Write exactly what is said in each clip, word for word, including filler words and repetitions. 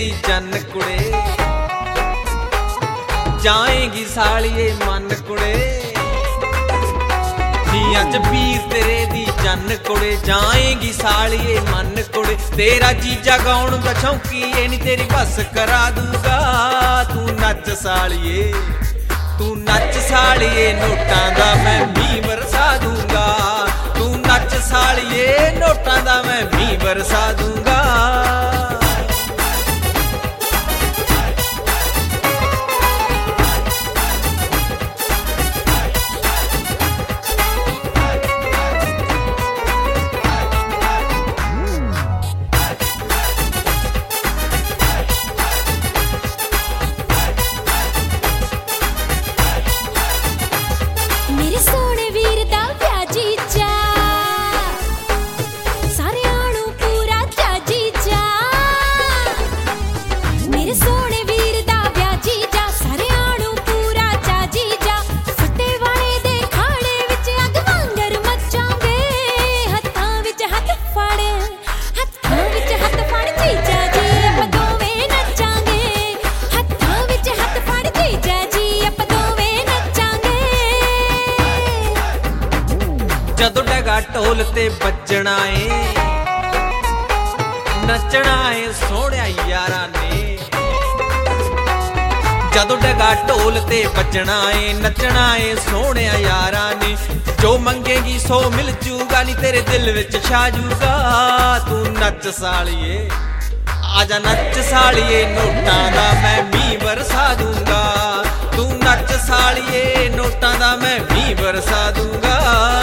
दी चन कुड़े, जाएगी सालिए मन कुड़े। धियां च पीर तेरे दी चन कुड़े, जाएगी सालिए मन कुड़े। तेरा जीजा गाउण दा शौकीए नी तेरी बस करा दूगा। तू नच सालिए, तू नच सालिए, नोटां दा मैं मींह बरसा दूंगा। तू नच सालिए, नोटां दा मैं मींह बरसा दूंगा। मेरे सोने वीर दा प्या जीजा, सारेआं नूं पूरा चा जीजा। मेरे सोने वीर दा प्या जीजा, सारेआं नूं पूरा चा जीजा। फट्टे वाले दे खाड़े विच अग वांगर मचांगे। हत्थां विच हत्थ फड़, हत्थां विच हत्थ फड़ जीजा जी, आपां दोवें नचांगे। हत्थां विच हत्थ फड़ जीजा जी, आपां दोवें नचांगे। जदों डगा ढोल ते बजना ए, नचना ए सोहणिया यारां ने। जदों डगा ढोल ते बजना ए, नचना ए सोहणिया यारां ने। जो मंगेगी सो मिल जूगा, नी तेरे दिल विच छा जूगा। तू नच सालिए, आजा नच सालिए, नोटां दा मैं मींह बरसा दूंगा। तू नच सालिए, नोटां दा मैं मींह बरसा दूंगा।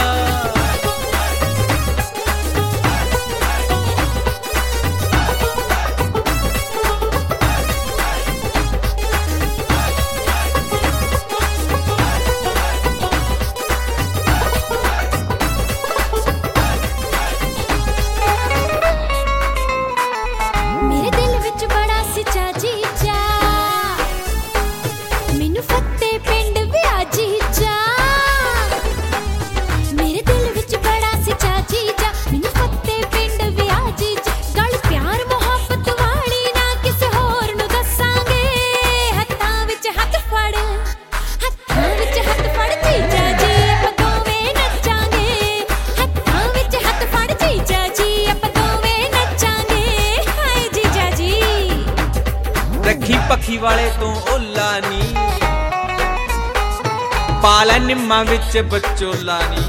मेरे दिल विच बड़ा सिचा जीजा, मैनू फत्ते पिंड विया जीजा। मेरे दिल विच बड़ा सिचा जीजा, मैनू फत्ते पिंड विया जीजा। गल प्यार मुहब्बत वाली ना किसे होर नूं दसांगे। हत्थां विच हत्थ फड़, हत्थां विच हत्थ फड़ जीजा जी, आपां दोवें नचांगे। हत्थां विच हत्थ फड़ जीजा जी, आपां दोवें नचांगे। हाय जीजा जी, रखी पखी वाले तो ओला नी, पाला निम्मा विच बचोला नी।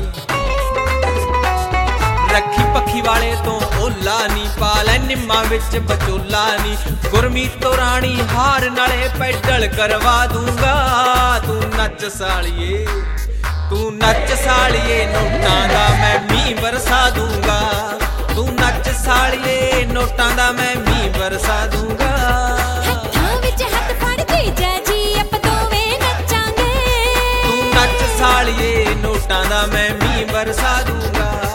रखी पखी वाले तो ओला नी, पाला निम्मा विच बचोला नी। गुरमीत तो रानी हार नाले पैडल करवा दूंगा। तू नच सालिए, तू नच सालिए, नोटां दा मैं मींह बरसा दूंगा। तू नच सालिए, नोटां दा मैं मींह बरसा दूंगा। हत्थां विच हत्थ फड़ जीजा जी, आपां दोवें नचांगे। तू नच सालिए, नोटां दा मैं मींह बरसा दूंगा।